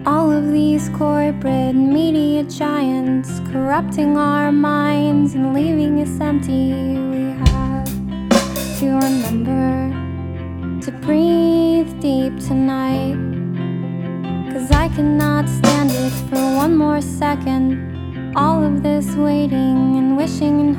All of these corporate media giants corrupting our minds and leaving us empty. We have to remember to breathe deep tonight, 'cause I cannot stand it for one more second. All of this waiting and wishing and